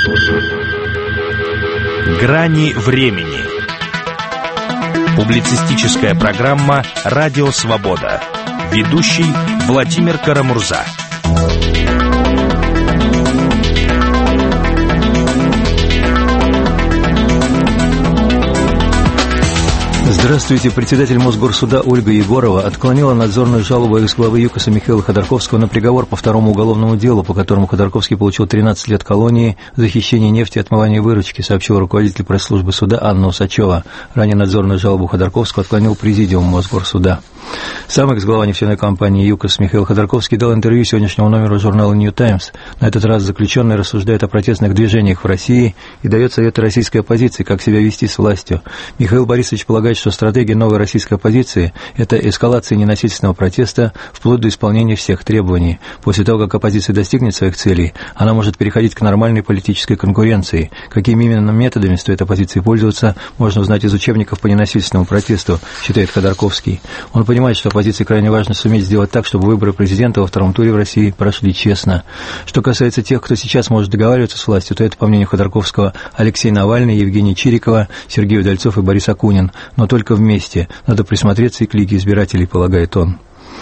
Грани времени. Публицистическая программа «Радио Свобода». Ведущий Владимир Карамурза. Здравствуйте. Председатель Мосгорсуда Ольга Егорова отклонила надзорную жалобу экс-главы ЮКОСа Михаила Ходорковского на приговор по второму уголовному делу, по которому Ходорковский получил 13 лет колонии за хищение нефти и отмывание выручки, сообщил руководитель пресс-службы суда Анна Усачева. Ранее надзорную жалобу Ходорковского отклонил президиум Мосгорсуда. Сам экс-глава нефтяной компании ЮКОС Михаил Ходорковский дал интервью сегодняшнему номеру журнала «Нью Таймс». На этот раз заключенный рассуждает о протестных движениях в России и дает советы российской оппозиции, как себя вести с властью. Михаил Борисович полагает, что стратегия новой российской оппозиции – это эскалация ненасильственного протеста вплоть до исполнения всех требований. После того, как оппозиция достигнет своих целей, она может переходить к нормальной политической конкуренции. Какими именно методами стоит оппозиции пользоваться, можно узнать из учебников по ненасильственному протесту, считает Ходорковский. Он понимает, что оппозиции крайне важно суметь сделать так, чтобы выборы президента во втором туре в России прошли честно. Что касается тех, кто сейчас может договариваться с властью, то это, по мнению Ходорковского, Алексей Навальный, Евгений Чирикова, Сергей Удальцов и Борис Акунин. Но только вместе. Надо присмотреться и к Лиге избирателей, полагает он.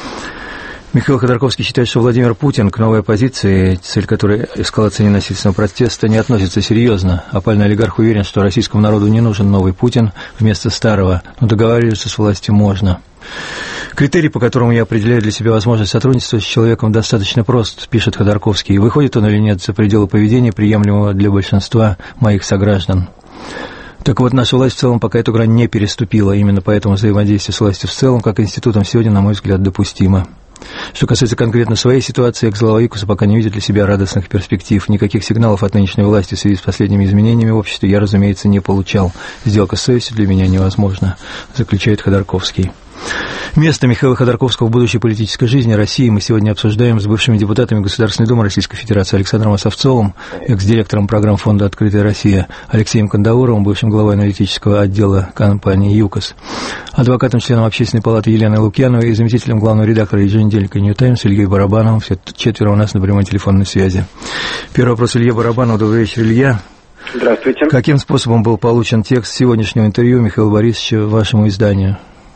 Михаил Ходорковский считает, что Владимир Путин к новой оппозиции, цель которой эскалация ненасильственного протеста, не относится серьезно. Опальный олигарх уверен, что российскому народу не нужен новый Путин вместо старого, но договариваться с властью можно. Критерий, по которому я определяю для себя возможность сотрудничества с человеком, достаточно прост, пишет Ходорковский. Выходит он или нет за пределы поведения, приемлемого для большинства моих сограждан. Так вот, наша власть в целом пока эту грань не переступила. Именно поэтому взаимодействие с властью в целом, как институтом, сегодня, на мой взгляд, допустимо. Что касается конкретно своей ситуации, экс-глава ЮКОСа пока не видит для себя радостных перспектив. Никаких сигналов от нынешней власти в связи с последними изменениями в обществе я, разумеется, не получал. Сделка с совестью для меня невозможна, заключает Ходорковский. Место Михаила Ходорковского в будущей политической жизни России мы сегодня обсуждаем с бывшими депутатами Государственной Думы Российской Федерации Александром Осовцовым, экс-директором программ фонда «Открытая Россия», Алексеем Кандауровым, бывшим главой аналитического отдела компании ЮКОС, адвокатом, членом Общественной палаты Еленой Лукьяновой и заместителем главного редактора еженедельника «Нью Таймс» Ильей Барабановым. Все четверо у нас на прямой телефонной связи. Первый вопрос Илье Барабанову. Добрый вечер, Илья. Здравствуйте. Каким способом был получен текст сегодняшнего интервью Михаила Борисовича вашему изданию?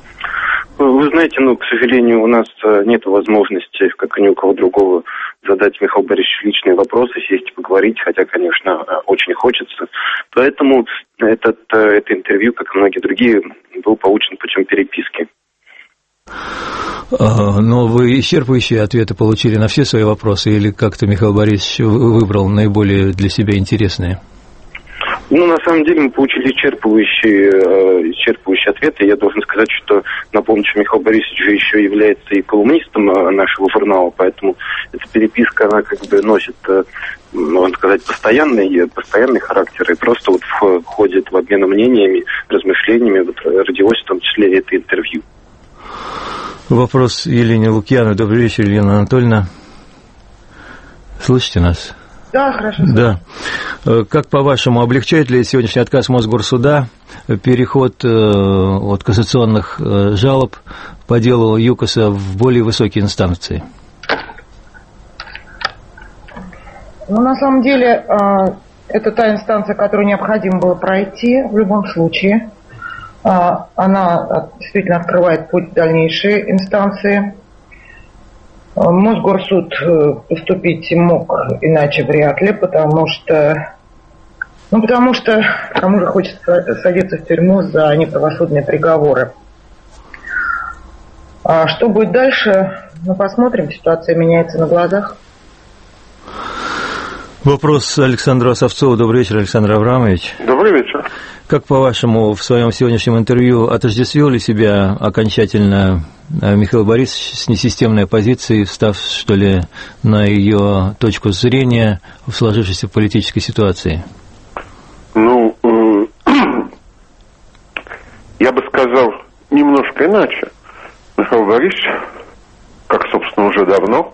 Вы знаете, к сожалению, у нас нет возможности, как и ни у кого другого, задать Михаилу Борисовичу личные вопросы, сесть и поговорить, хотя, конечно, очень хочется. Поэтому это интервью, как и многие другие, был получен путем переписки. Но вы исчерпывающие ответы получили на все свои вопросы, или как-то Михаил Борисович выбрал наиболее для себя интересные? На самом деле мы получили исчерпывающие ответы. Я должен сказать, что, напомню, что Михаил Борисович же еще является и колумнистом нашего журнала, поэтому эта переписка, она носит, можно сказать, постоянный характер, и просто входит в обмен мнениями, размышлениями, родилось в том числе это интервью. Вопрос Елене Лукьяновой. Добрый вечер, Елена Анатольевна. Слышите нас? Да, хорошо. Да. Как, по-вашему, облегчает ли сегодняшний отказ Мосгорсуда переход от кассационных жалоб по делу ЮКОСа в более высокие инстанции? На самом деле, это та инстанция, которую необходимо было пройти в любом случае. Она действительно открывает путь в дальнейшие инстанции. Мосгорсуд поступить мог иначе вряд ли, потому что кому же хочется садиться в тюрьму за неправосудные приговоры. А что будет дальше, посмотрим, ситуация меняется на глазах. Вопрос Александру Осовцову. Добрый вечер, Александр Аврамович. Добрый вечер. Как, по-вашему, в своем сегодняшнем интервью отождествил ли себя окончательно Михаил Борисович с несистемной оппозицией, встав, что ли, на ее точку зрения в сложившейся политической ситуации? Я бы сказал немножко иначе. Михаил Борисович, как, собственно, уже давно,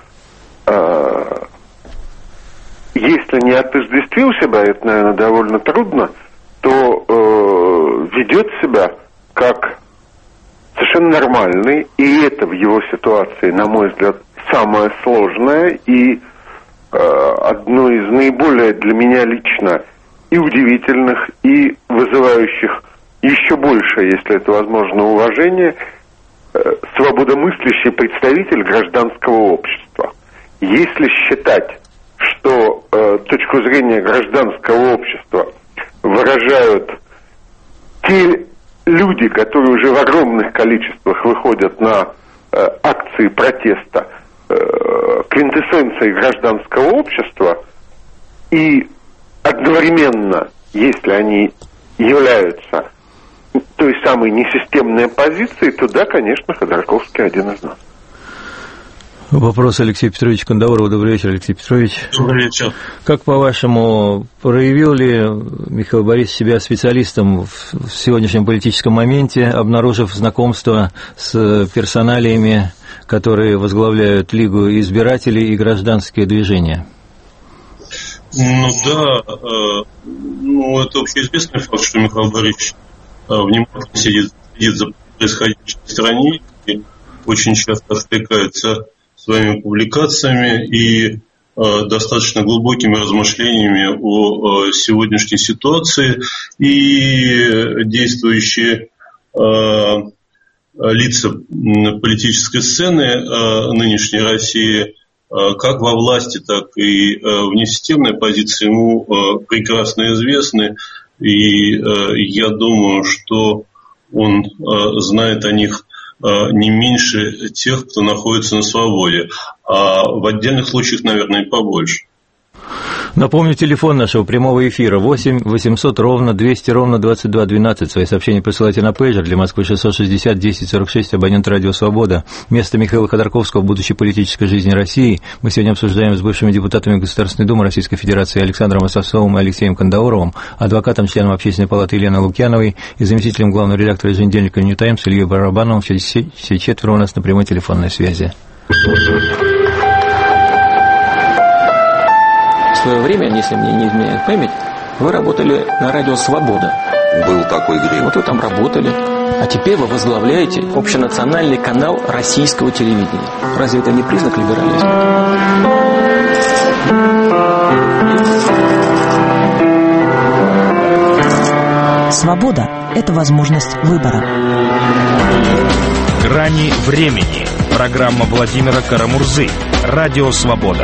если не отождествил себя, это, наверное, довольно трудно, то ведет себя как совершенно нормальный, и это в его ситуации, на мой взгляд, самое сложное и одно из наиболее для меня лично и удивительных, и вызывающих еще больше, если это возможно, уважение, свободомыслящий представитель гражданского общества. Если считать, что точку зрения гражданского общества выражают те люди, которые уже в огромных количествах выходят на акции протеста, квинтэссенцией гражданского общества, и одновременно, если они являются той самой несистемной оппозицией, то да, конечно, Ходорковский один из нас. Вопрос Алексея Петровича Кандаурова. Добрый вечер, Алексей Петрович. Добрый вечер. Как, по-вашему, проявил ли Михаил Борисович себя специалистом в сегодняшнем политическом моменте, обнаружив знакомство с персоналиями, которые возглавляют Лигу избирателей и гражданские движения? Ну да, это общеизвестный факт, что Михаил Борисович внимательно следит за происходящим в стране и очень часто отвлекается своими публикациями и достаточно глубокими размышлениями о сегодняшней ситуации, и действующие лица политической сцены нынешней России, как во власти, так и в несистемной позиции, ему прекрасно известны, и я думаю, что он знает о них не меньше тех, кто находится на свободе, а в отдельных случаях, наверное, и побольше. Напомню, телефон нашего прямого эфира 8 800 ровно 200 ровно 22 12. Свои сообщения присылайте на пейджер для Москвы 660 10 46, абонент Радио Свобода. Место Михаила Ходорковского в будущей политической жизни России мы сегодня обсуждаем с бывшими депутатами Государственной Думы Российской Федерации Александром Осовцовым и Алексеем Кандауровым, адвокатом, членом Общественной палаты Еленой Лукьяновой и заместителем главного редактора еженедельника «Нью Таймс» Ильей Барабановым. Все четверо у нас на прямой телефонной связи. В свое время, если мне не изменяет память, вы работали на Радио Свобода. Был такой грех. Вот вы там работали. А теперь вы возглавляете общенациональный канал российского телевидения. Разве это не признак либерализма? Свобода – это возможность выбора. «Грани времени». Программа Владимира Карамурзы. Радио Свобода.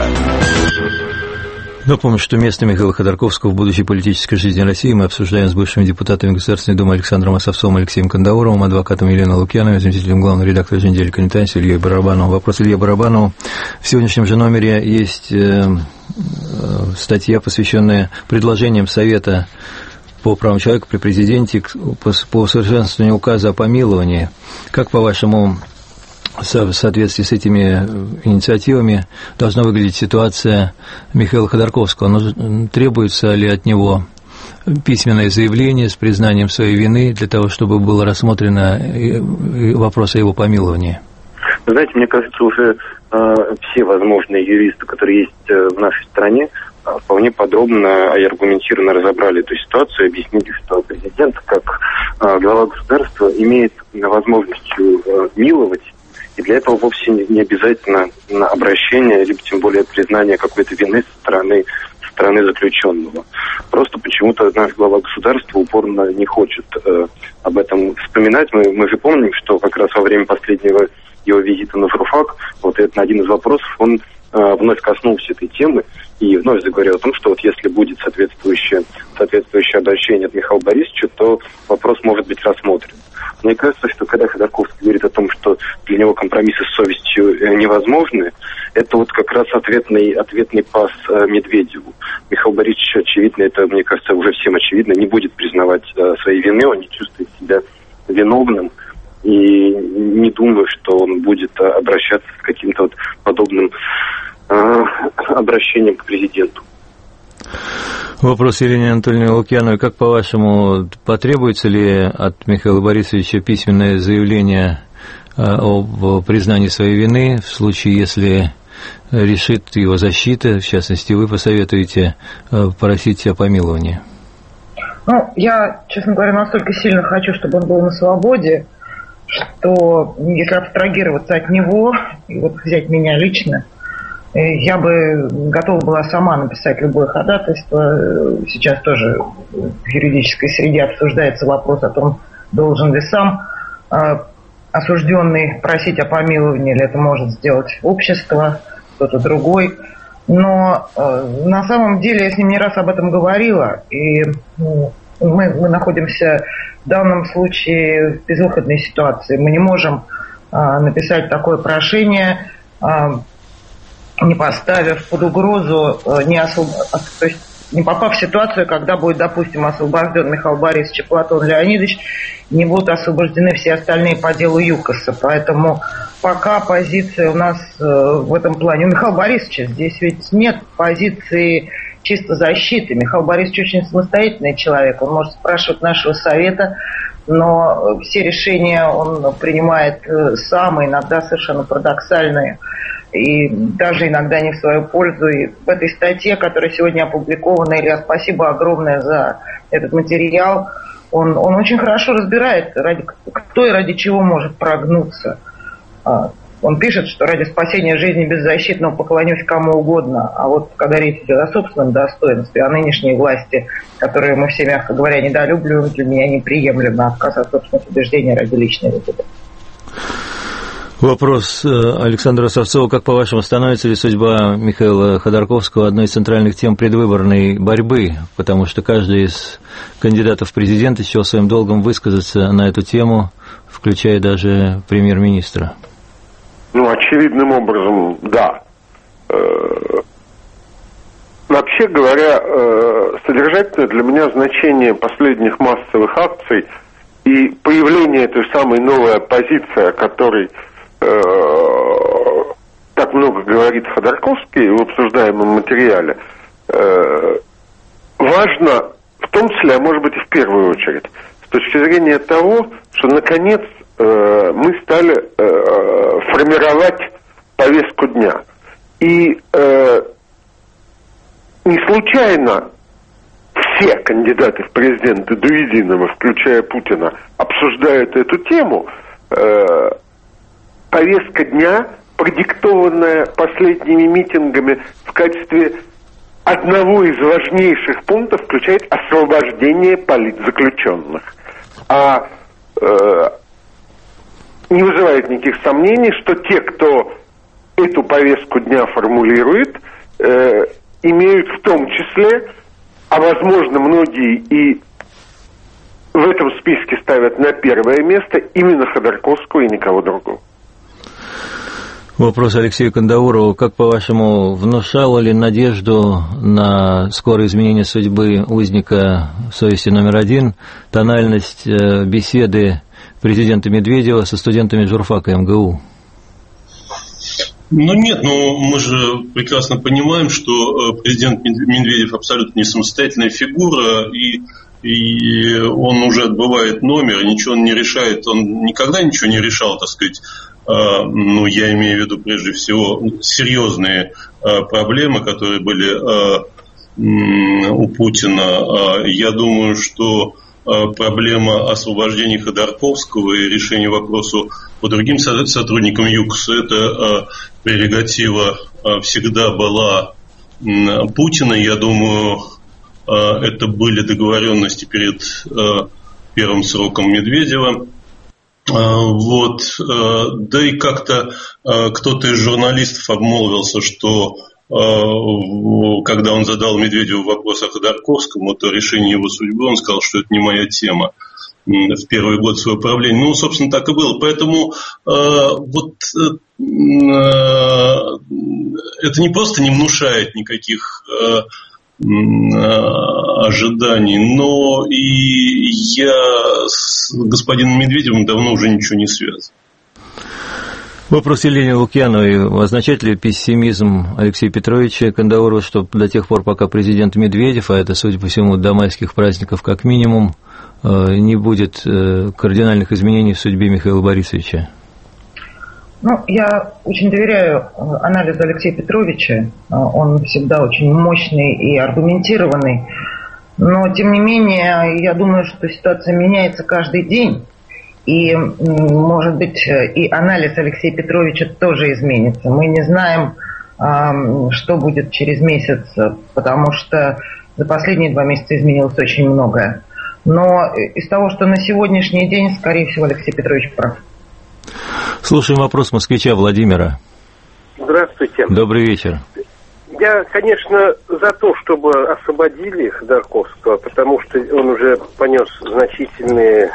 Напомню, что место Михаила Ходорковского в будущей политической жизни России мы обсуждаем с бывшими депутатами Государственной Думы Александром Осовцовым и Алексеем Кандауровым, адвокатом Еленой Лукьяновой, заместителем главного редактора еженедельника «Нью Таймс» Ильей Барабановым. Вопрос Илье Барабанову. В сегодняшнем же номере есть статья, посвященная предложениям Совета по правам человека при президенте по усовершенствованию указа о помиловании. Как, по-вашему, в соответствии с этими инициативами должна выглядеть ситуация Михаила Ходорковского? Требуется ли от него письменное заявление с признанием своей вины для того, чтобы было рассмотрено вопрос о его помиловании? Вы знаете, мне кажется, уже все возможные юристы, которые есть в нашей стране, вполне подробно и аргументированно разобрали эту ситуацию, объяснили, что президент, как глава государства, имеет возможность миловать. И для этого вовсе не обязательно обращение, либо тем более признание какой-то вины со стороны заключенного. Просто почему-то наш глава государства упорно не хочет об этом вспоминать. Мы же помним, что как раз во время последнего его визита на журфак, вот это один из вопросов, он вновь коснулся этой темы и вновь заговорил о том, что вот если будет соответствующее обращение от Михаила Борисовича, то вопрос может быть рассмотрен. Мне кажется, что когда Ходорковский говорит о том, что для него компромиссы с совестью невозможны, это вот как раз ответный пас Медведеву. Михаил Борисович, очевидно, это, мне кажется, уже всем очевидно, не будет признавать своей вины, он не чувствует себя виновным. И не думаю, что он будет обращаться с каким-то вот подобным обращением к президенту. Вопрос Елене Анатольевне Лукьяновой. Как, по-вашему, потребуется ли от Михаила Борисовича письменное заявление об признании своей вины в случае, если решит его защита, в частности, вы посоветуете просить о помиловании? Я, честно говоря, настолько сильно хочу, чтобы он был на свободе, что если абстрагироваться от него и вот взять меня лично, Я бы готова была сама написать любое ходатайство. Сейчас тоже в юридической среде обсуждается вопрос о том, должен ли сам осужденный просить о помиловании, или это может сделать общество, кто-то другой. Но на самом деле я с ним не раз об этом говорила, и мы находимся в данном случае в безвыходной ситуации. Мы не можем написать такое прошение, не поставив под угрозу, то есть не попав в ситуацию, когда будет, допустим, освобожден Михаил Борисович и Платон Леонидович, не будут освобождены все остальные по делу ЮКОСа. Поэтому пока позиция у нас в этом плане... У Михаила Борисовича здесь ведь нет позиции чисто защиты. Михаил Борисович очень самостоятельный человек. Он может спрашивать нашего совета, но все решения он принимает сам, иногда совершенно парадоксальные. И даже иногда не в свою пользу. И в этой статье, которая сегодня опубликована, Илья, спасибо огромное за этот материал, он очень хорошо разбирает, кто и ради чего может прогнуться. Он пишет, что ради спасения жизни беззащитного поклонюсь кому угодно. А вот когда речь идет о собственном достоинстве, о нынешней власти, которую мы все, мягко говоря, недолюбливаем, для меня неприемлемо отказ от собственных убеждений ради личной выгоды. Вопрос Александра Савцова. Как, по-вашему, становится ли судьба Михаила Ходорковского одной из центральных тем предвыборной борьбы? Потому что каждый из кандидатов в президенты счел своим долгом высказаться на эту тему, включая даже премьер-министра. Очевидным образом, да. Вообще говоря, содержательное для меня значение последних массовых акций и появление этой самой новой оппозиции, о которой так много говорит Ходорковский в обсуждаемом материале, важно в том числе, а может быть и в первую очередь, с точки зрения того, что наконец мы стали формировать повестку дня. И не случайно все кандидаты в президенты до единого, включая Путина, обсуждают эту тему. Повестка дня, продиктованная последними митингами в качестве одного из важнейших пунктов, включает освобождение политзаключенных. Не вызывает никаких сомнений, что те, кто эту повестку дня формулирует, имеют в том числе, а возможно многие и в этом списке ставят на первое место именно Ходорковского и никого другого. Вопрос Алексею Кандаурову. Как, по-вашему, внушало ли надежду на скорое изменение судьбы узника совести номер один тональность беседы президента Медведева со студентами журфака МГУ? Нет, мы же прекрасно понимаем, что президент Медведев абсолютно не самостоятельная фигура, и он уже отбывает номер, ничего он не решает, он никогда ничего не решал, так сказать. Я имею в виду прежде всего серьезные проблемы, которые были у Путина. Я думаю, что проблема освобождения Ходорковского и решения вопроса по другим сотрудникам ЮКОСа – это прерогатива всегда была Путина. Я думаю, это были договоренности перед первым сроком Медведева. Да и как-то кто-то из журналистов обмолвился, что когда он задал Медведеву вопрос о Ходорковском, то решение его судьбы, он сказал, что это не моя тема в первый год своего правления. Собственно, так и было. Поэтому это не просто не внушает никаких ожиданий, но и я с господином Медведевым давно уже ничего не связан. Вопрос Елене Лукьяновой. Означает ли пессимизм Алексея Петровича Кандаурова, что до тех пор, пока президент Медведев, а это, судя по всему, до майских праздников как минимум, не будет кардинальных изменений в судьбе Михаила Борисовича? Я очень доверяю анализу Алексея Петровича. Он всегда очень мощный и аргументированный. Но, тем не менее, я думаю, что ситуация меняется каждый день. И, может быть, и анализ Алексея Петровича тоже изменится. Мы не знаем, что будет через месяц, потому что за последние 2 месяца изменилось очень многое. Но из того, что на сегодняшний день, скорее всего, Алексей Петрович прав. Слушаем вопрос москвича Владимира. Здравствуйте. Добрый вечер. Я, конечно, за то, чтобы освободили Ходорковского, потому что он уже понес значительные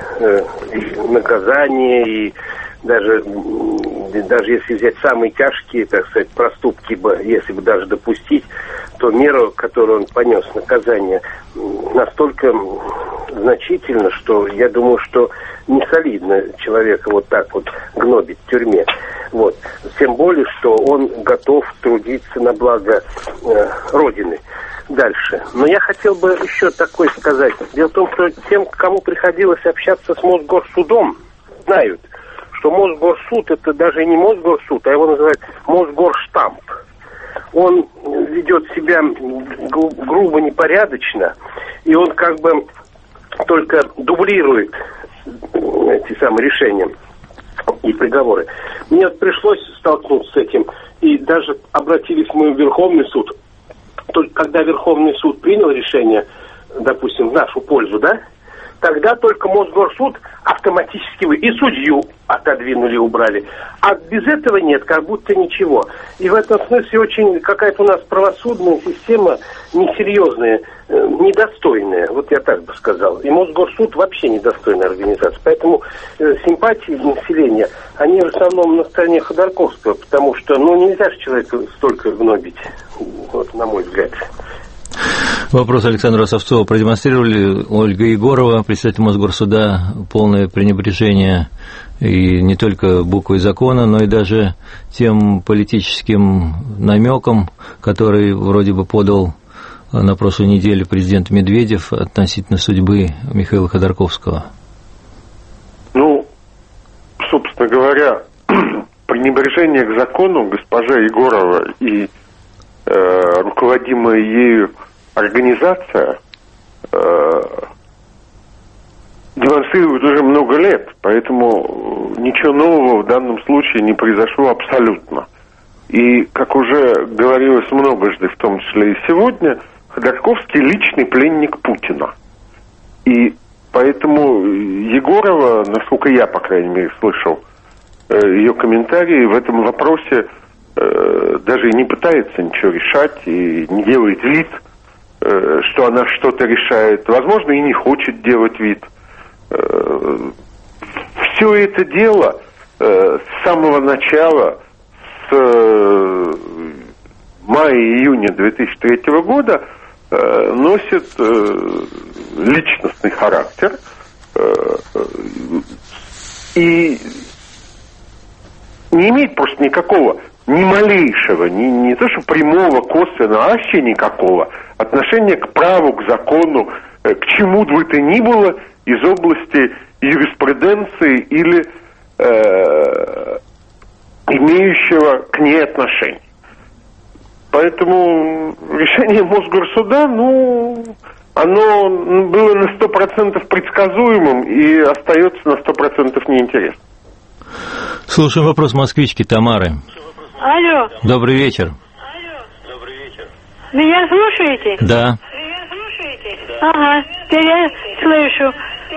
наказания, и даже если взять самые тяжкие, так сказать, проступки, если бы даже допустить, то мера, которую он понес, наказание, настолько значительно, что я думаю, что не солидно человека вот так вот гнобить в тюрьме. Вот. Тем более, что он готов трудиться на благо Родины. Дальше. Но я хотел бы еще такое сказать. Дело в том, что тем, кому приходилось общаться с Мосгорсудом, знают, что Мосгорсуд это даже не Мосгорсуд, а его называют Мосгорштамп. Он ведет себя грубо, непорядочно, и он как бы только дублирует эти самые решения и приговоры. Мне пришлось столкнуться с этим, и даже обратились мы в Верховный суд. Только когда Верховный суд принял решение, допустим, в нашу пользу, да, тогда только Мосгорсуд автоматически и судью отодвинули, убрали. А без этого нет, как будто ничего. И в этом смысле очень какая-то у нас правосудная система несерьезная, недостойная, вот я так бы сказал. И Мосгорсуд вообще недостойная организация. Поэтому симпатии населения, они в основном на стороне Ходорковского, потому что, нельзя же человека столько гнобить, вот, на мой взгляд. Вопрос Александра Осовцова. Продемонстрировали Ольга Егорова, председатель Мосгорсуда, полное пренебрежение и не только буквой закона, но и даже тем политическим намеком, который вроде бы подал на прошлой неделе президент Медведев относительно судьбы Михаила Ходорковского. Собственно говоря, пренебрежение к закону госпожа Егорова и руководимая ею организация демонстрирует уже много лет, поэтому ничего нового в данном случае не произошло абсолютно. И, как уже говорилось многожды, в том числе и сегодня, Ходорковский личный пленник Путина. И поэтому Егорова, насколько я, по крайней мере, слышал ее комментарии, в этом вопросе даже и не пытается ничего решать и не делает вид, что она что-то решает. Возможно, и не хочет делать вид. Все это дело с самого начала, с мая-июня 2003 года, носит личностный характер и не имеет просто никакого, ни малейшего, не то что прямого, косвенного, а вообще никакого отношения к праву, к закону, к чему бы то ни было из области юриспруденции или имеющего к ней отношение. Поэтому решение Мосгорсуда, оно было на 100% предсказуемым и остается на 100% неинтересным. Слушаем вопрос москвички Тамары. Алло. Добрый вечер. Меня слушаете? Да. Ага, теперь я слышу.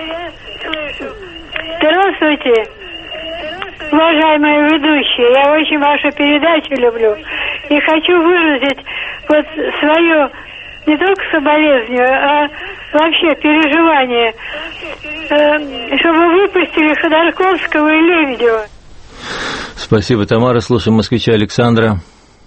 Здравствуйте, уважаемые ведущие. Я очень вашу передачу люблю. И хочу выразить вот свое не только соболезнование, а вообще переживание, чтобы вы выпустили Ходорковского и Лебедева. Спасибо, Тамара. Слушаем москвича Александра.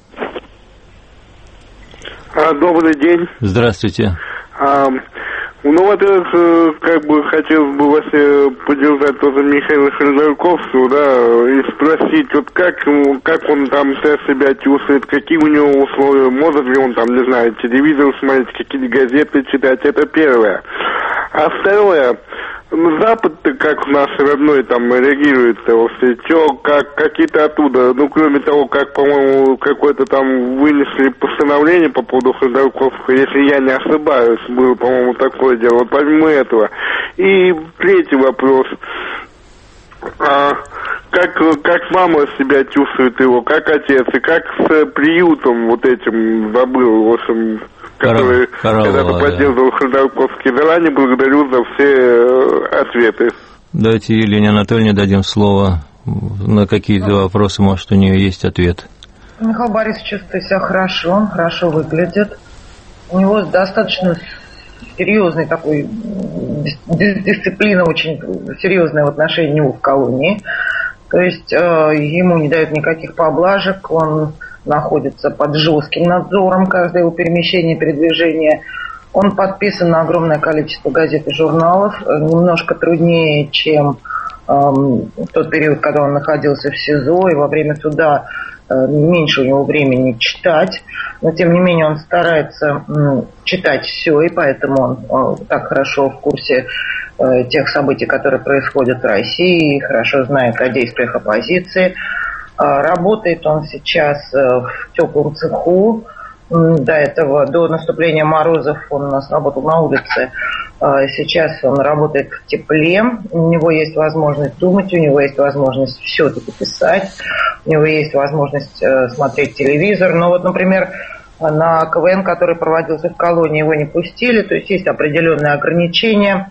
Добрый день. Здравствуйте. Во-первых, хотелось бы вас поддержать тоже Михаила Ходорковского, да, и спросить, вот как он там себя чувствует, какие у него условия, может ли он там, не знаю, телевизор смотреть, какие-то газеты читать, это первое. А второе, Запад-то как наш родной там реагирует, какие-то оттуда, кроме того, как, по-моему, какое-то там вынесли постановление по поводу Ходорковского, если я не ошибаюсь, было, по-моему, такое дело, вот помимо этого. И третий вопрос. как мама себя чувствует его, как отец, и как с приютом вот этим забыл, в общем, который когда-то поддерживал Ходорковский. Заранее благодарю за все ответы. Давайте Елене Анатольевне дадим слово. На какие-то вопросы, может, у нее есть ответ. Михаил Борисович чувствует себя хорошо, он хорошо выглядит. У него достаточно серьезный такой, дисциплина очень серьезная в отношении него в колонии. То есть ему не дают никаких поблажек, он находится под жестким надзором, каждое его перемещение, передвижение. Он подписан на огромное количество газет и журналов, немножко труднее, чем в тот период, когда он находился в СИЗО, и во время суда меньше у него времени читать, но тем не менее он старается читать все, и поэтому он так хорошо в курсе тех событий, которые происходят в России, хорошо знает о действиях оппозиции. Работает он сейчас в теплом цеху. До этого, до наступления морозов, он у нас работал на улице. Сейчас он работает в тепле. У него есть возможность думать, у него есть возможность все-таки писать, у него есть возможность смотреть телевизор. Но вот, например, на КВН, который проводился в колонии, его не пустили, то есть есть определенные ограничения.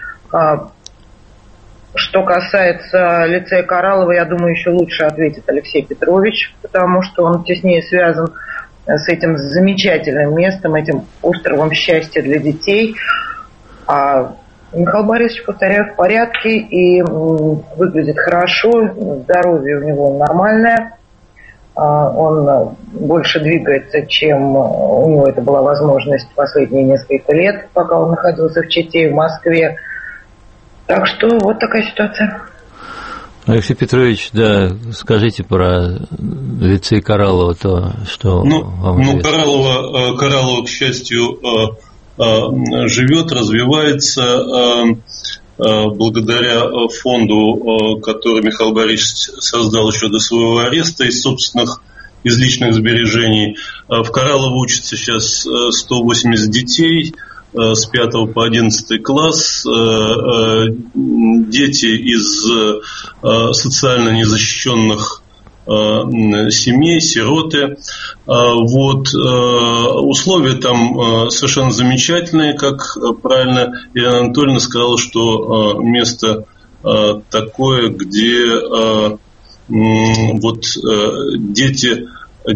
Что касается лицея Кораллова, я думаю, еще лучше ответит Алексей Петрович, потому что он теснее связан с этим замечательным местом, этим островом счастья для детей. А Михаил Борисович, повторяю, в порядке и выглядит хорошо, здоровье у него нормальное, он больше двигается, чем у него это была возможность последние несколько лет, пока он находился в Чите, в Москве. Так что вот такая ситуация. Алексей Петрович, да, скажите про лицей Кораллова, то, что вам известно. Кораллова, к счастью, живет, развивается благодаря фонду, который Михаил Борисович создал еще до своего ареста из личных сбережений. В Кораллово учатся сейчас 180 детей с 5 по 11 класс, дети из социально незащищенных семей, сироты. Вот. Условия там совершенно замечательные, как правильно Елена Анатольевна сказала, что место такое, где вот дети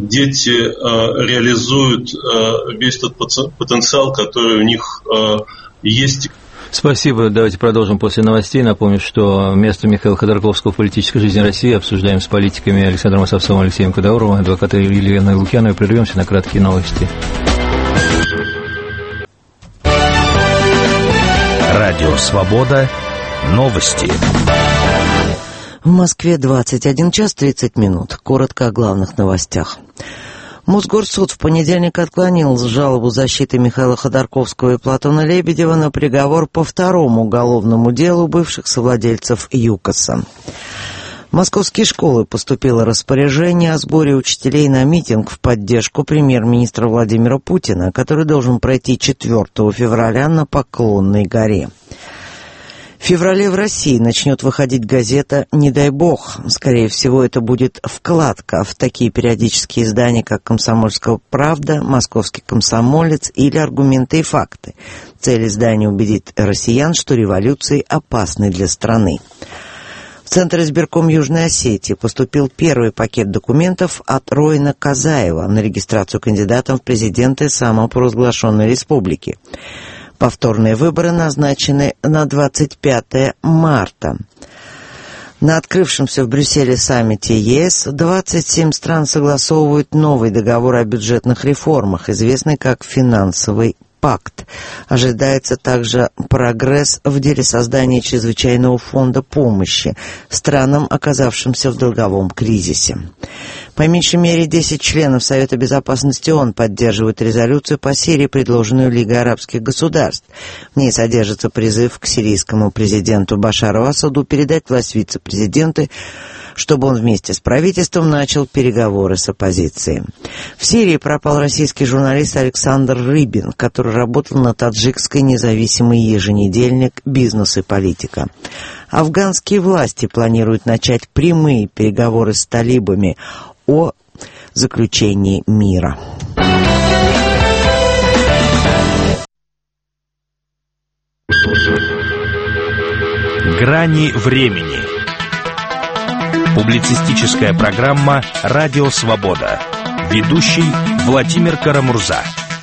реализуют весь тот потенциал, который у них есть. Спасибо. Давайте продолжим после новостей. Напомню, что место Михаила Ходорковского в политической жизни России обсуждаем с политиками Александром Осовцовым и Алексеем Кодауровым, адвокатом Еленой Лукьяновой. Прервемся на краткие новости. Радио «Свобода». Новости. В Москве 21 час 30 минут. Коротко о главных новостях. Мосгорсуд в понедельник отклонил жалобу защиты Михаила Ходорковского и Платона Лебедева на приговор по второму уголовному делу бывших совладельцев ЮКОСа. В московские школы поступило распоряжение о сборе учителей на митинг в поддержку премьер-министра Владимира Путина, который должен пройти 4 февраля на Поклонной горе. В феврале в России начнет выходить газета «Не дай бог». Скорее всего, это будет вкладка в такие периодические издания, как «Комсомольская правда», «Московский комсомолец» или «Аргументы и факты». Цель издания — убедить россиян, что революции опасны для страны. В Центр избирком Южной Осетии поступил первый пакет документов от Роина Казаева на регистрацию кандидатом в президенты самопровозглашенной республики. Повторные выборы назначены на 25 марта. На открывшемся в Брюсселе саммите ЕС 27 стран согласовывают новый договор о бюджетных реформах, известный как «Финансовый пакт». Ожидается также прогресс в деле создания чрезвычайного фонда помощи странам, оказавшимся в долговом кризисе. По меньшей мере 10 членов Совета Безопасности ООН поддерживают резолюцию по Сирии, предложенную Лигой арабских государств. В ней содержится призыв к сирийскому президенту Башару Асаду передать власть вице-президенту, чтобы он вместе с правительством начал переговоры с оппозицией. В Сирии пропал российский журналист Александр Рыбин, который который работал на таджикской независимый еженедельник «Бизнес и политика». Афганские власти планируют начать прямые переговоры с талибами о заключении мира. Грани времени. Публицистическая программа «Радио Свобода». Ведущий Владимир Карамурза.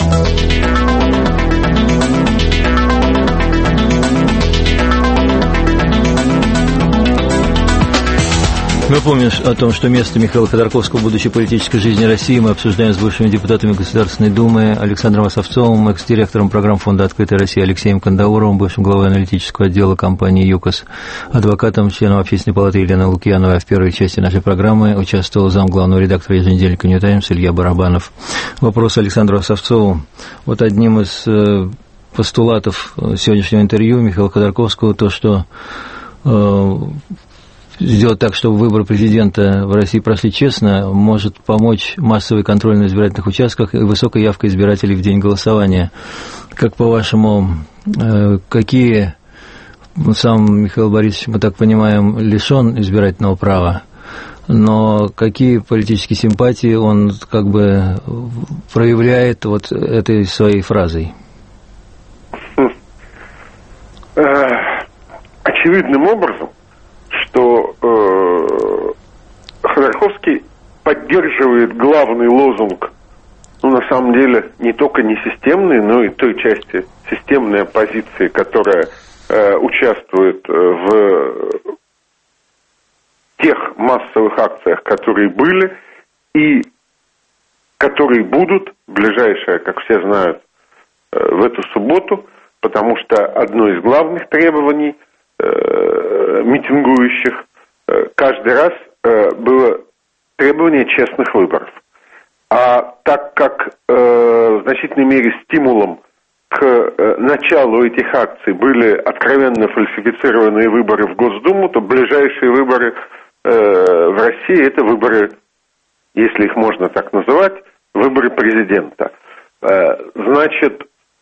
Напомню о том, что место Михаила Ходорковского в будущей политической жизни России мы обсуждаем с бывшими депутатами Государственной Думы Александром Осовцовым, экс-директором программ Фонда «Открытая Россия» Алексеем Кандауровым, бывшим главой аналитического отдела компании «ЮКОС», адвокатом, членом Общественной палаты Еленой Лукьяновой. А в первой части нашей программы участвовал замглавного редактора еженедельника «Нью Таймс» Илья Барабанов. Вопрос Александру Осовцову. Вот одним из постулатов сегодняшнего интервью Михаила Ходорковского то, что сделать так, чтобы выборы президента в России прошли честно, может помочь массовый контроль на избирательных участках и высокая явка избирателей в день голосования. Как по-вашему, какие, сам Михаил Борисович, мы так понимаем, лишен избирательного права, но какие политические симпатии он как бы проявляет вот этой своей фразой? Очевидным образом, что Ходорковский поддерживает главный лозунг, на самом деле, не только не системный, но и той части системной оппозиции, которая участвует в тех массовых акциях, которые были и которые будут, ближайшие, как все знают, в эту субботу, потому что одно из главных требований митингующих каждый раз было требование честных выборов. А так как в значительной мере стимулом к началу этих акций были откровенно фальсифицированные выборы в Госдуму, то ближайшие выборы в России — это выборы, если их можно так называть, выборы президента. Значит,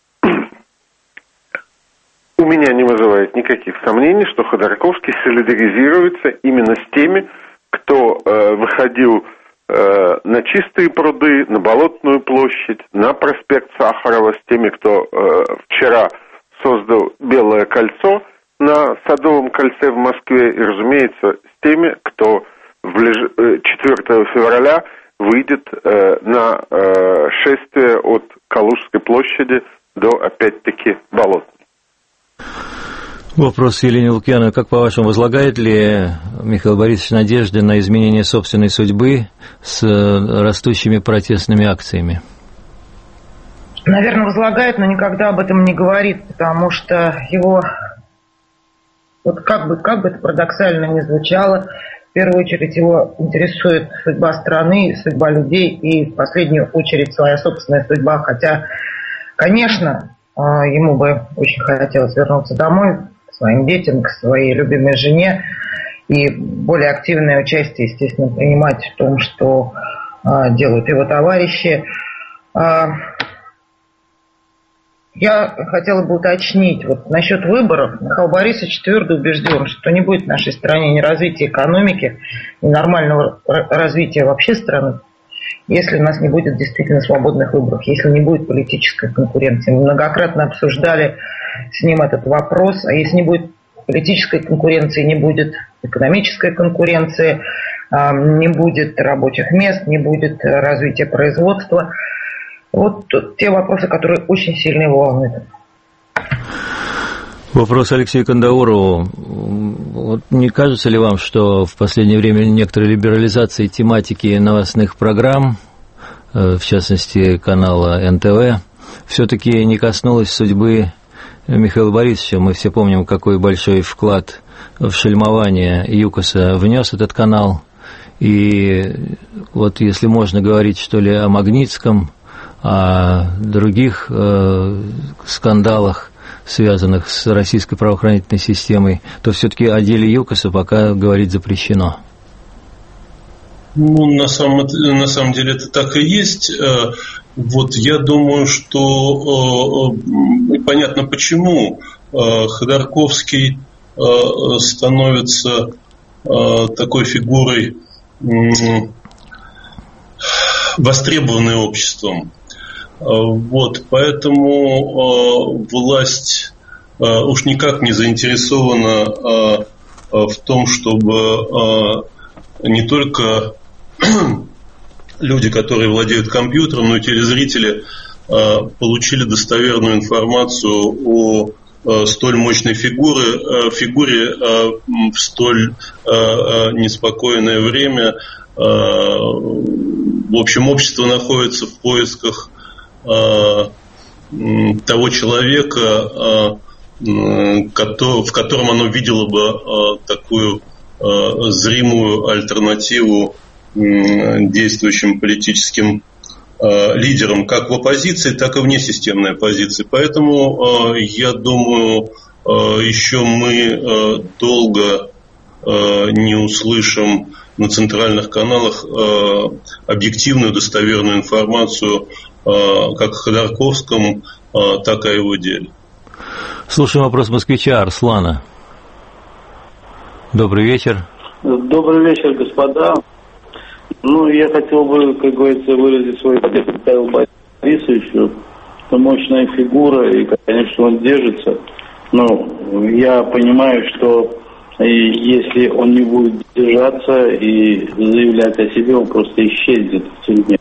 у меня не вызывает никаких сомнений, что Ходорковский солидаризируется именно с теми, кто выходил на Чистые пруды, на Болотную площадь, на проспект Сахарова, с теми, кто вчера создал Белое кольцо на Садовом кольце в Москве, и, разумеется, с теми, кто 4 февраля выйдет на шествие от Калужской площади до, опять-таки, Болотной. Вопрос Елене Лукьяновой. Как, по-вашему, возлагает ли Михаил Борисович надежды на изменение собственной судьбы с растущими протестными акциями? Наверное, возлагает, но никогда об этом не говорит, потому что его, вот как бы это парадоксально ни звучало, в первую очередь его интересует судьба страны, судьба людей и в последнюю очередь своя собственная судьба. Хотя, конечно, ему бы очень хотелось вернуться домой, к своим детям, к своей любимой жене и более активное участие, естественно, принимать в том, что делают его товарищи. Я хотела бы уточнить, вот насчет выборов. Михаил Борисович твердо убежден, что не будет в нашей стране ни развития экономики, ни нормального развития вообще страны, если у нас не будет действительно свободных выборов, если не будет политической конкуренции. Мы многократно обсуждали с ним этот вопрос. А если не будет политической конкуренции, не будет экономической конкуренции, не будет рабочих мест, не будет развития производства. Вот те вопросы, которые очень сильно его волнуют. Вопрос Алексею Кандаурову. Вот не кажется ли вам, что в последнее время некоторые либерализации тематики новостных программ, в частности канала НТВ, все-таки не коснулась судьбы Михаила Борисовича? Мы все помним, какой большой вклад в шельмование ЮКОСа внес этот канал. И вот если можно говорить, что ли, о Магнитском, о других скандалах, связанных с российской правоохранительной системой, то все-таки о деле ЮКОСа пока говорить запрещено. Ну, на самом деле это так и есть. Вот я думаю, что понятно почему Ходорковский становится такой фигурой, востребованной обществом. Вот, поэтому власть уж никак не заинтересована в том, чтобы не только люди, которые владеют компьютером, но и телезрители получили достоверную информацию о столь мощной фигуре в столь неспокойное время. В общем, общество находится в поисках того человека, в котором оно видело бы такую зримую альтернативу действующим политическим лидерам, как в оппозиции, так и вне системной оппозиции. Поэтому, я думаю, еще мы долго не услышим на центральных каналах объективную, достоверную информацию как о Ходорковском, так и о его деле. Слушаем вопрос москвича Арслана. Добрый вечер. Добрый вечер, господа. Ну, я хотел бы, как говорится, выразить свою поддержку Михаилу Борисовичу. Это мощная фигура, и, конечно, он держится. Но я понимаю, что если он не будет держаться и заявлять о себе, он просто исчезнет в тюрьме.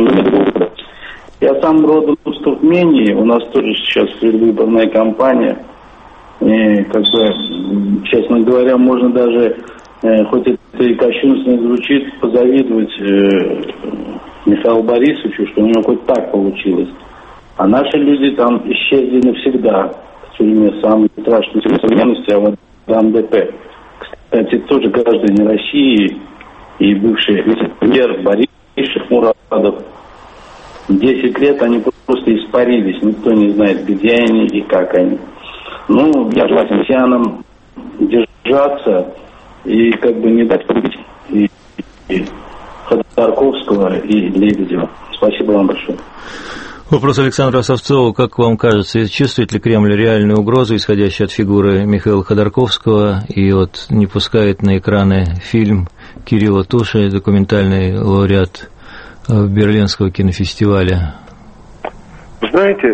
Я сам родом из Туркмении, у нас тоже сейчас предвыборная кампания. И, как бы, честно говоря, можно даже, хоть это и кощунственно звучит, позавидовать Михаилу Борисовичу, что у него хоть так получилось. А наши люди там исчезли навсегда в тюрьме, самой страшной современности, а вот МДП. Кстати, тоже граждане России и бывший вице-премьер Борис Шахмурадов. 10 лет они просто испарились, никто не знает, где они и как они. Ну, я желаю россиянам держаться и как бы не дать победить и Ходорковского, и Лебедева. Спасибо вам большое. Вопрос Александра Савцова. Как вам кажется, чувствует ли Кремль реальную угрозу, исходящую от фигуры Михаила Ходорковского, и вот не пускает на экраны фильм Кирилла Туши, документальный лауреат Берлинского кинофестиваля? Знаете,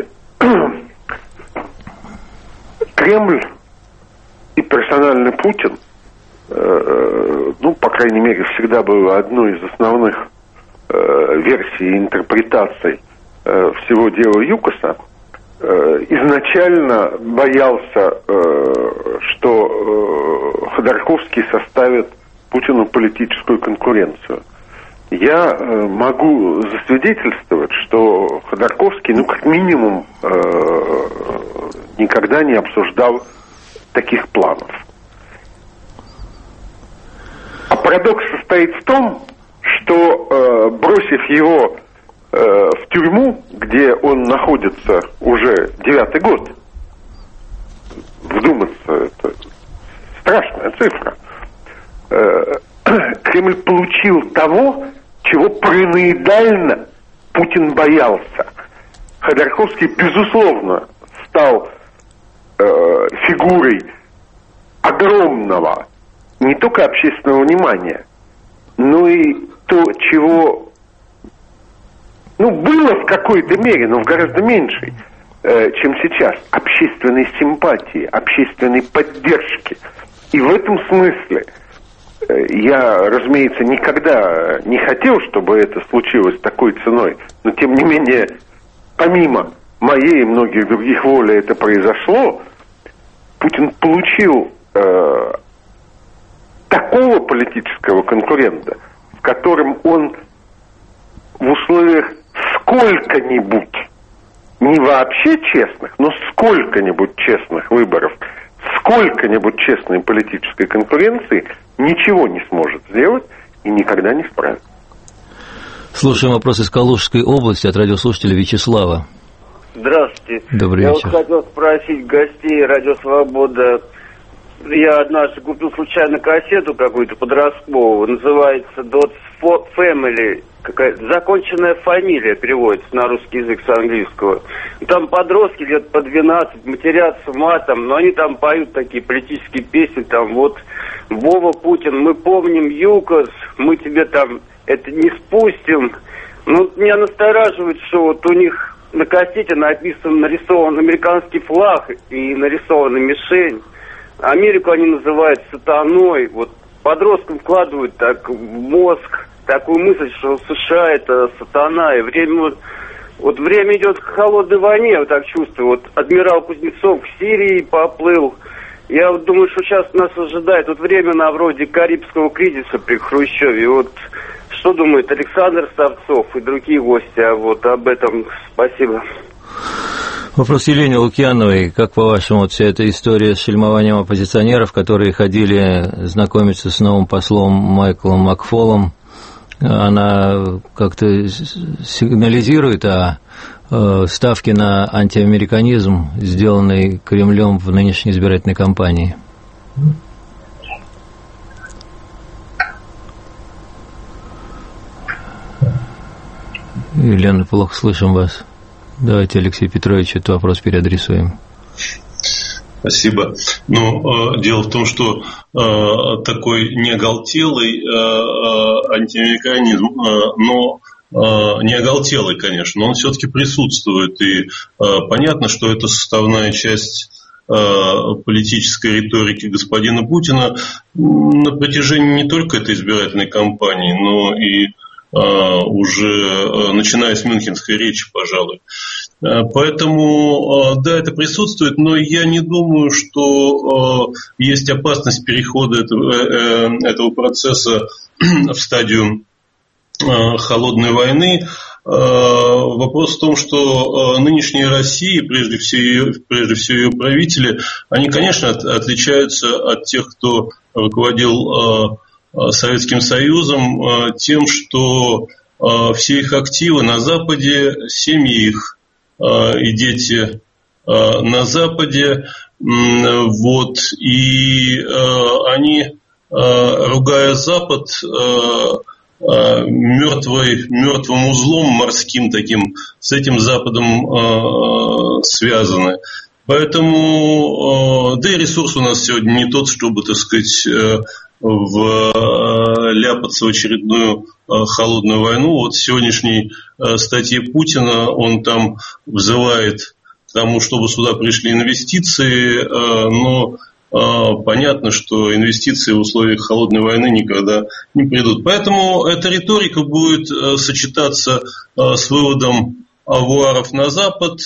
Кремль и персональный Путин, ну, по крайней мере, всегда было одной из основных версий и интерпретаций всего дела ЮКОСа, изначально боялся, что Ходорковский составит Путину политическую конкуренцию. Я могу засвидетельствовать, что Ходорковский, ну, как минимум, никогда не обсуждал таких планов. А парадокс состоит в том, что, бросив его в тюрьму, где он находится уже 9-й год, вдуматься, это страшная цифра, Кремль получил того, чего параноидально Путин боялся. Ходорковский, безусловно, стал фигурой огромного не только общественного внимания, но и то, чего, ну, было в какой-то мере, но в гораздо меньшей, чем сейчас, общественной симпатии, общественной поддержки. И в этом смысле я, разумеется, никогда не хотел, чтобы это случилось такой ценой, но, тем не менее, помимо моей и многих других воли это произошло, Путин получил такого политического конкурента, в котором он в условиях сколько-нибудь, не вообще честных, но сколько-нибудь честных выборов, сколько-нибудь честной политической конкуренции ничего не сможет сделать и никогда не справится. Слушаем вопрос из Калужской области от радиослушателя Вячеслава. Здравствуйте. Добрый вечер. Я вот хотел спросить гостей «Радио Свобода», я однажды купил случайно кассету какую-то подростковую, называется Dots Family, какая-то законченная фамилия переводится на русский язык с английского. И там подростки лет по 12 матерятся матом, но они там поют такие политические песни, там вот Вова Путин, мы помним ЮКОС, мы тебе там это не спустим. Ну, меня настораживает, что вот у них на кассете нарисован американский флаг и нарисована мишень. Америку они называют сатаной. Вот подросткам вкладывают так в мозг такую мысль, что США это сатана. И время идет к холодной войне, я вот так чувствую. Вот адмирал Кузнецов к Сирии поплыл. Я вот думаю, что сейчас нас ожидает вот времена вроде Карибского кризиса при Хрущеве. Вот что думает Александр Савцов и другие гости вот об этом? Спасибо. Вопрос Елене Лукьяновой. Как, по-вашему, вот вся эта история с шельмованием оппозиционеров, которые ходили знакомиться с новым послом Майклом Макфолом, она как-то сигнализирует о ставке на антиамериканизм, сделанной Кремлем в нынешней избирательной кампании? Елена, плохо слышим вас. Давайте Алексею Петровичу этот вопрос переадресуем. Спасибо. Дело в том, что такой неоголтелый антиамериканизм, но не оголтелый, конечно, но он все-таки присутствует. И понятно, что это составная часть политической риторики господина Путина на протяжении не только этой избирательной кампании, но и уже начиная с мюнхенской речи, пожалуй. Поэтому, да, это присутствует, но я не думаю, что есть опасность перехода этого процесса в стадию холодной войны. Вопрос в том, что нынешняя Россия, прежде всего ее правители, они, конечно, отличаются от тех, кто руководил Советским Союзом, тем, что все их активы на Западе, семьи их и дети на Западе, и они, ругая Запад, мертвым узлом морским таким, с этим Западом связаны. Поэтому, да и ресурс у нас сегодня не тот, чтобы, так сказать, вляпаться в очередную холодную войну. Вот в сегодняшней статье Путина он там взывает к тому, чтобы сюда пришли инвестиции, но понятно, что инвестиции в условиях холодной войны никогда не придут. Поэтому эта риторика будет сочетаться с выводом авуаров на Запад,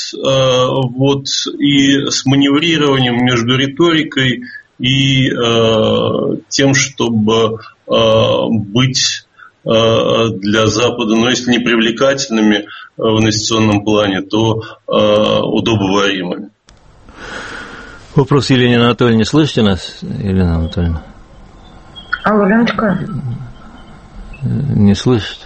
и с маневрированием между риторикой и тем, чтобы быть для Запада, если не привлекательными в инвестиционном плане, то удобоваримыми. Вопрос Елене Анатольевне. Слышите нас, Елена Анатольевна? Алло, Леночка. Не слышит?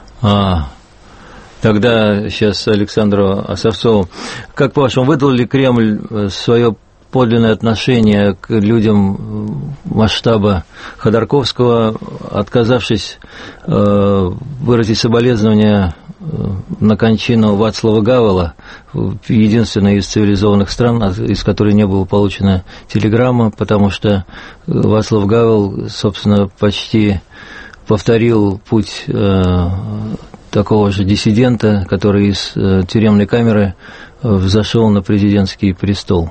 Тогда сейчас Александру Осовцову. Как по-вашему, выдал ли Кремль свое подлинное отношение к людям масштаба Ходорковского, отказавшись выразить соболезнования на кончину Вацлава Гавела, единственной из цивилизованных стран, из которой не была получена телеграмма, потому что Вацлав Гавел, собственно, почти повторил путь такого же диссидента, который из тюремной камеры взошел на президентский престол.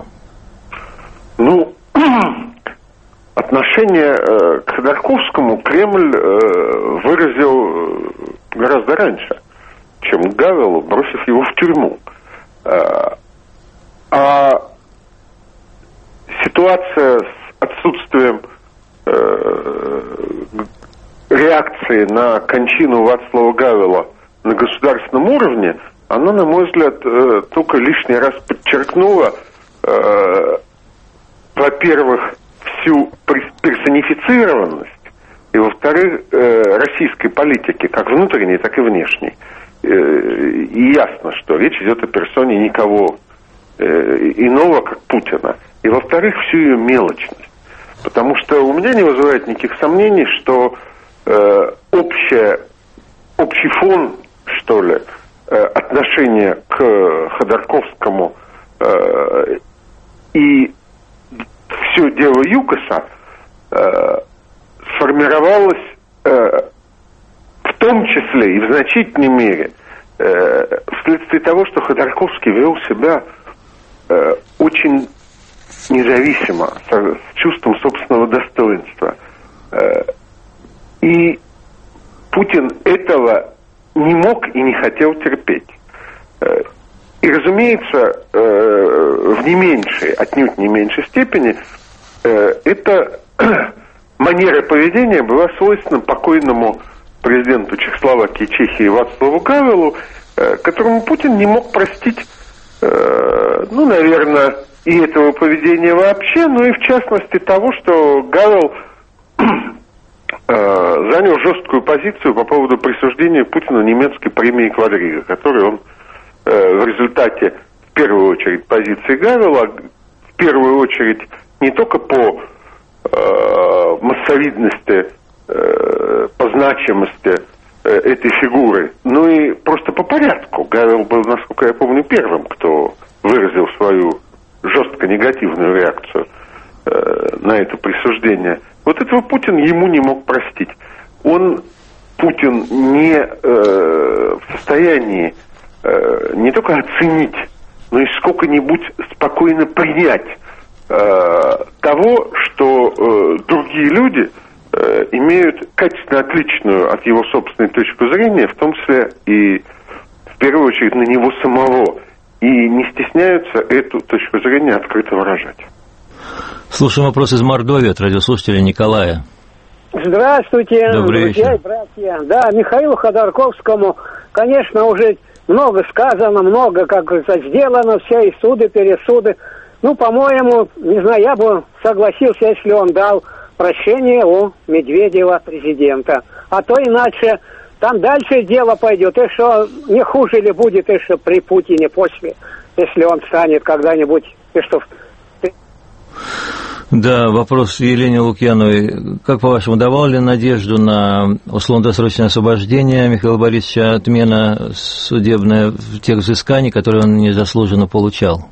Отношение к Ходорковскому Кремль выразил гораздо раньше, чем к Гавелу, бросив его в тюрьму. А ситуация с отсутствием реакции на кончину Вацлава Гавела на государственном уровне, она, на мой взгляд, только лишний раз подчеркнула, во-первых, всю персонифицированность, и, во-вторых, российской политики, как внутренней, так и внешней. И ясно, что речь идет о персоне никого иного, как Путина. И, во-вторых, всю ее мелочность. Потому что у меня не вызывает никаких сомнений, что общий фон, что ли, отношение к Ходорковскому и все дело ЮКОСа сформировалось в том числе и в значительной мере вследствие того, что Ходорковский вел себя очень независимо, с чувством собственного достоинства. И Путин этого не мог и не хотел терпеть. И, разумеется, в не меньшей, отнюдь не меньшей степени, эта манера поведения была свойственна покойному президенту Чехословакии и Чехии Вацлаву Гавелу, которому Путин не мог простить, наверное, и этого поведения вообще, но и в частности того, что Гавел занял жесткую позицию по поводу присуждения Путину немецкой премии Квадрига, которую он в результате, в первую очередь, позиции Гавела, в первую очередь не только по массовидности, по значимости этой фигуры, но и просто по порядку. Гавел был, насколько я помню, первым, кто выразил свою жестко негативную реакцию на это присуждение. Вот этого Путин ему не мог простить. Путин не в состоянии не только оценить, но и сколько-нибудь спокойно принять того, что другие люди имеют качественно отличную от его собственной точку зрения, в том числе и в первую очередь на него самого, и не стесняются эту точку зрения открыто выражать. Слушаем вопрос из Мордовии от радиослушателя Николая. Здравствуйте, Добрый друзья вечер. и братья. Да, Михаилу Ходорковскому, конечно, уже много сказано, много, как говорится, сделано, все и суды, пересуды. По-моему, не знаю, я бы согласился, если он дал прощение у Медведева, президента. А то иначе там дальше дело пойдет. И что не хуже ли будет, и что при Путине после, если он станет когда-нибудь, и что... Да, вопрос Елене Лукьяновой. Как, по-вашему, давал ли надежду на условно-досрочное освобождение Михаила Борисовича, отмена судебная тех взысканий, которые он незаслуженно получал?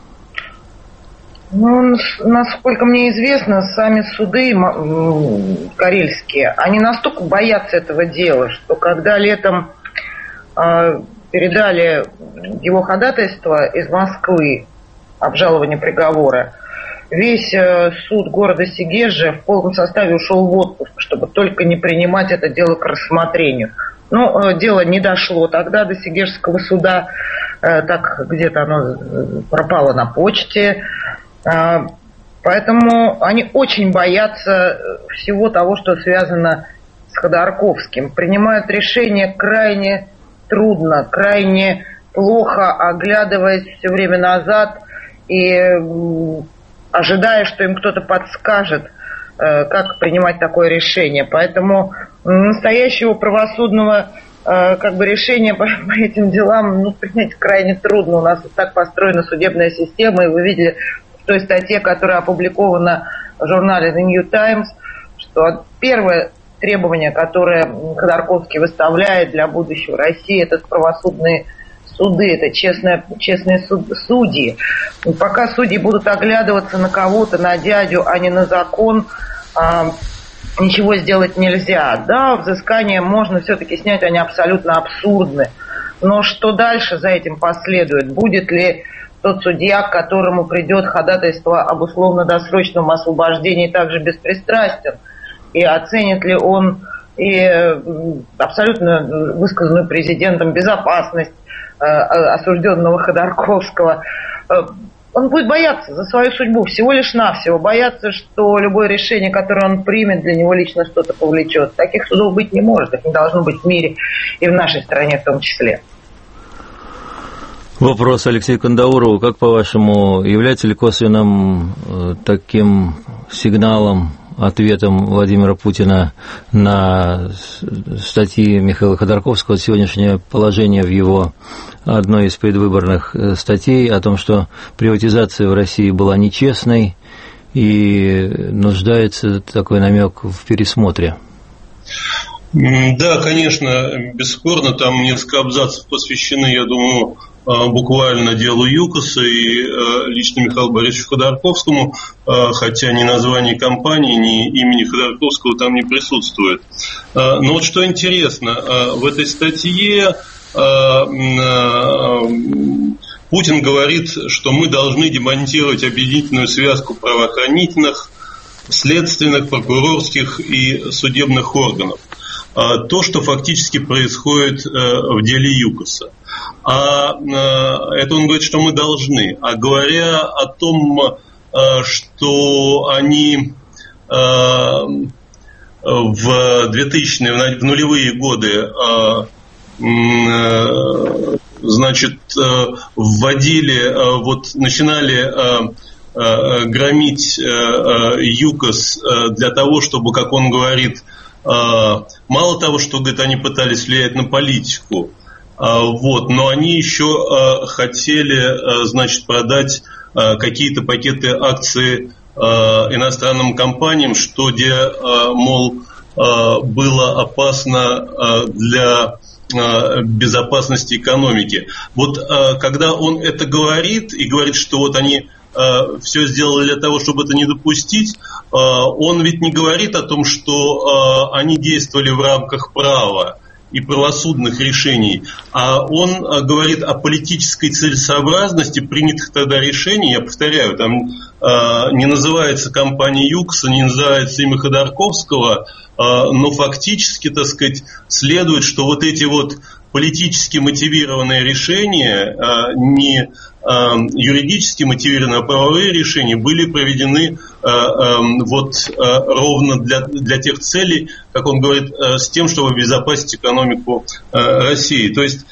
Насколько мне известно, сами суды карельские, они настолько боятся этого дела, что когда летом передали его ходатайство из Москвы, обжалование приговора, весь суд города Сегежа в полном составе ушел в отпуск, чтобы только не принимать это дело к рассмотрению. Но дело не дошло тогда до Сегежского суда, так где-то оно пропало на почте. Поэтому они очень боятся всего того, что связано с Ходорковским. Принимают решения крайне трудно, крайне плохо, оглядываясь все время назад и ожидая, что им кто-то подскажет, как принимать такое решение. Поэтому настоящего правосудного решения по этим делам принять крайне трудно. У нас так построена судебная система, и вы видели в той статье, которая опубликована в журнале The New Times, что первое требование, которое Ходорковский выставляет для будущего России, это правосудные суды, это честные судьи. Пока судьи будут оглядываться на кого-то, на дядю, а не на закон, ничего сделать нельзя. Да, взыскания можно все-таки снять, они абсолютно абсурдны. Но что дальше за этим последует? Будет ли тот судья, к которому придет ходатайство об условно-досрочном освобождении, также беспристрастен? И оценит ли он и абсолютно высказанную президентом безопасность осужденного Ходорковского? Он будет бояться за свою судьбу, всего лишь навсего, бояться, что любое решение, которое он примет, для него лично что-то повлечет. Таких судов быть не может, их не должно быть в мире и в нашей стране в том числе. Вопрос Алексею Кандаурову. Как, по-вашему, является ли косвенным таким сигналом, ответом Владимира Путина на статьи Михаила Ходорковского, сегодняшнее положение в его одной из предвыборных статей о том, что приватизация в России была нечестной, и нуждается такой намек в пересмотре. Да, конечно, бесспорно, там несколько абзацев посвящены, я думаю, буквально делу ЮКОСа и лично Михаилу Борисовичу Ходорковскому, хотя ни название компании, ни имени Ходорковского там не присутствует. Но вот что интересно, в этой статье Путин говорит, что мы должны демонтировать объединительную связку правоохранительных, следственных, прокурорских и судебных органов. То, что фактически происходит в деле ЮКОСа. Это он говорит, что мы должны. А говоря о том, что они в 2000-е, в нулевые годы, значит, вводили, вот начинали громить ЮКОС для того, чтобы, как он говорит, мало того, что, говорит, они пытались влиять на политику, вот, но они еще хотели, значит, продать какие-то пакеты акций иностранным компаниям, что, мол, было опасно для безопасности экономики. Вот когда он это говорит и говорит, что вот они все сделали для того, чтобы это не допустить, он ведь не говорит о том, что они действовали в рамках права и правосудных решений, а он говорит о политической целесообразности принятых тогда решений. Я повторяю, там не называется компания ЮКОСа, не называется имя Ходорковского, но фактически, так сказать, следует, что вот эти вот политически мотивированные решения, не юридически мотивированные, а правовые решения были проведены вот ровно для тех целей, как он говорит, с тем, чтобы обезопасить экономику России. То есть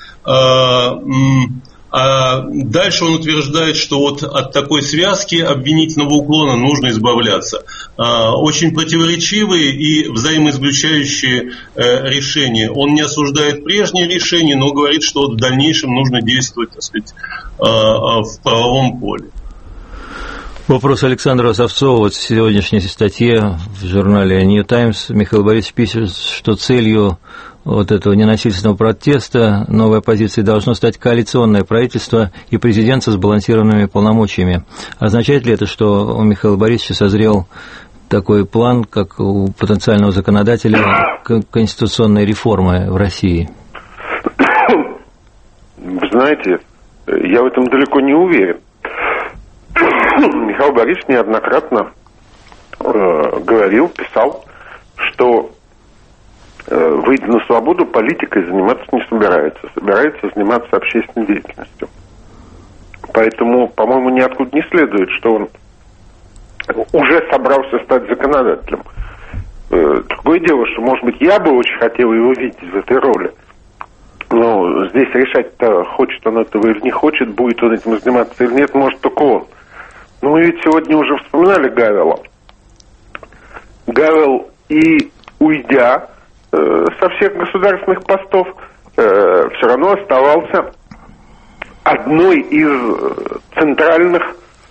дальше он утверждает, что вот от такой связки обвинительного уклона нужно избавляться. Очень противоречивые и взаимоисключающие решения. Он не осуждает прежние решения, но говорит, что вот в дальнейшем нужно действовать, так сказать, в правовом поле. Вопрос Александра Совцова. Вот в сегодняшней статье в журнале New Times Михаил Борисович пишет, что целью вот этого ненасильственного протеста новой оппозиции должно стать коалиционное правительство и президент со сбалансированными полномочиями. Означает ли это, что у Михаила Борисовича созрел такой план, как у потенциального законодателя конституционной реформы в России? Вы знаете, я в этом далеко не уверен. Михаил Борисович неоднократно говорил, писал, что выйдя на свободу, политикой заниматься не собирается. Собирается заниматься общественной деятельностью. Поэтому, по-моему, ниоткуда не следует, что он уже собрался стать законодателем. Другое дело, что, может быть, я бы очень хотел его видеть в этой роли. Но здесь решать-то, хочет он этого или не хочет, будет он этим заниматься или нет, может только он. Но мы ведь сегодня уже вспоминали Гавела. Гавел и уйдя со всех государственных постов, все равно оставался одной из центральных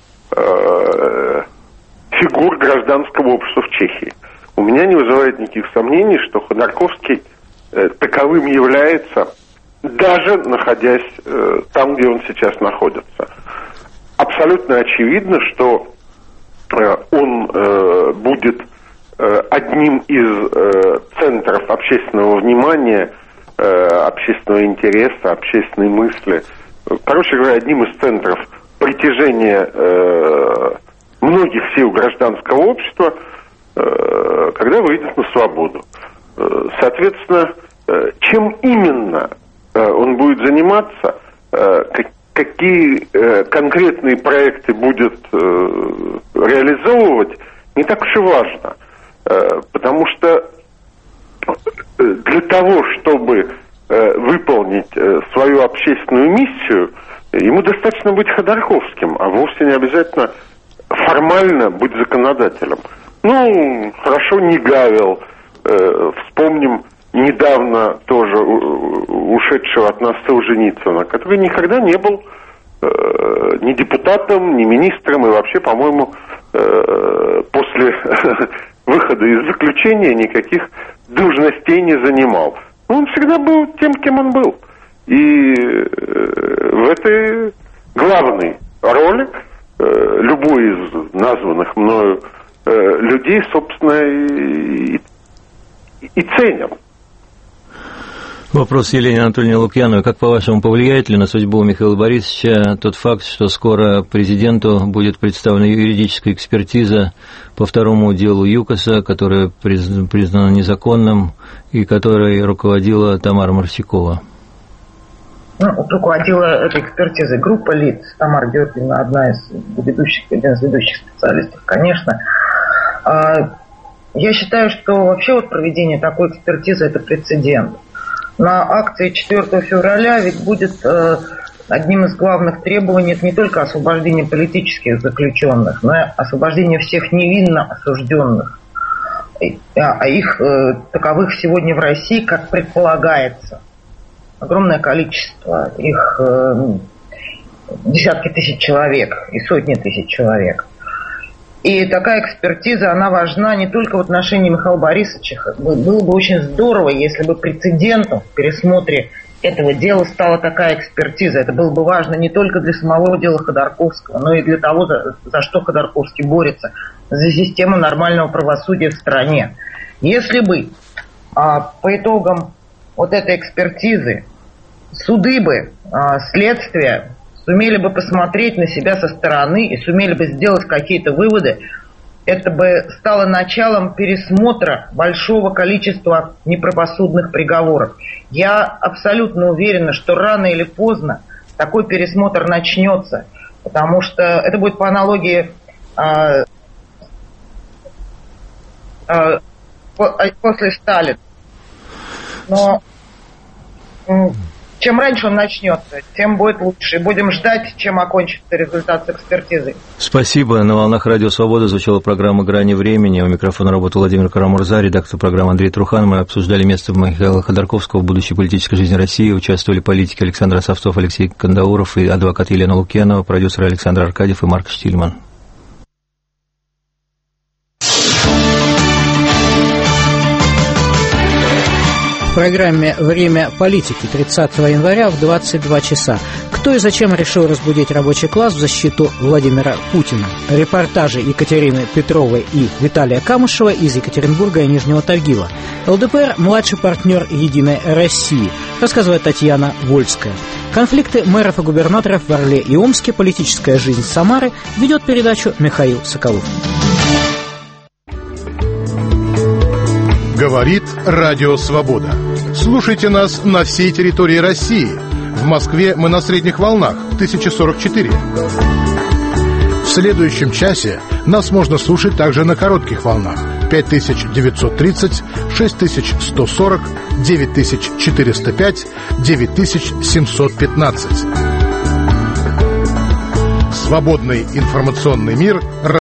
фигур гражданского общества в Чехии. У меня не вызывает никаких сомнений, что Ходорковский таковым является, даже находясь там, где он сейчас находится. Абсолютно очевидно, что он будет одним из центров общественного внимания, общественного интереса, общественной мысли. Короче говоря, одним из центров притяжения многих сил гражданского общества, когда выйдет на свободу. Соответственно, чем именно он будет заниматься, какие конкретные проекты будет реализовывать, не так уж и важно. Потому что для того, чтобы выполнить свою общественную миссию, ему достаточно быть Ходорковским, а вовсе не обязательно формально быть законодателем. Ну, хорошо, не Гавел. Вспомним недавно тоже ушедшего от нас Солженицына, который никогда не был ни депутатом, ни министром, и вообще, по-моему, после выхода из заключения никаких должностей не занимал. Он всегда был тем, кем он был. И в этой главной роли любой из названных мною людей, собственно, и ценят. Вопрос Елене Анатольевне Лукьяновой. Как, по-вашему, повлияет ли на судьбу Михаила Борисовича тот факт, что скоро президенту будет представлена юридическая экспертиза по второму делу ЮКОСа, которое признано незаконным и которой руководила Тамара Марсикова? Руководила этой экспертизой группа лиц. Тамара Георгиевна один из ведущих специалистов, конечно. Я считаю, что вообще проведение такой экспертизы – это прецедент. На акции 4 февраля ведь будет одним из главных требований не только освобождение политических заключенных, но и освобождение всех невинно осужденных. А их таковых сегодня в России, как предполагается, огромное количество. Их десятки тысяч человек и сотни тысяч человек. И такая экспертиза, она важна не только в отношении Михаила Борисовича. Было бы очень здорово, если бы прецедентом в пересмотре этого дела стала такая экспертиза. Это было бы важно не только для самого дела Ходорковского, но и для того, за что Ходорковский борется, за систему нормального правосудия в стране. Если бы по итогам этой экспертизы суды бы, следствие сумели бы посмотреть на себя со стороны и сумели бы сделать какие-то выводы, это бы стало началом пересмотра большого количества неправосудных приговоров. Я абсолютно уверена, что рано или поздно такой пересмотр начнется, потому что это будет по аналогии после Сталина. Но чем раньше он начнется, тем будет лучше. И будем ждать, чем окончится результат экспертизы. Спасибо. На волнах Радио Свобода звучала программа «Грани времени». У микрофона работал Владимир Карамурза, редактор программы Андрей Трухан. Мы обсуждали место Михаила Ходорковского в будущей политической жизни России. Участвовали политики Александр Осовцов, Алексей Кандауров и адвокат Елена Лукьянова, продюсеры Александр Аркадьев и Марк Штильман. В программе «Время политики» 30 января в 22 часа. Кто и зачем решил разбудить рабочий класс в защиту Владимира Путина? Репортажи Екатерины Петровой и Виталия Камышева из Екатеринбурга и Нижнего Тагила. ЛДПР – младший партнер «Единой России», рассказывает Татьяна Вольская. Конфликты мэров и губернаторов в Орле и Омске, политическая жизнь Самары ведет передачу Михаил Соколов. Говорит Радио Свобода. Слушайте нас на всей территории России. В Москве мы на средних волнах 1044. В следующем часе нас можно слушать также на коротких волнах 5930, 6140, 9405, 9715. Свободный информационный мир.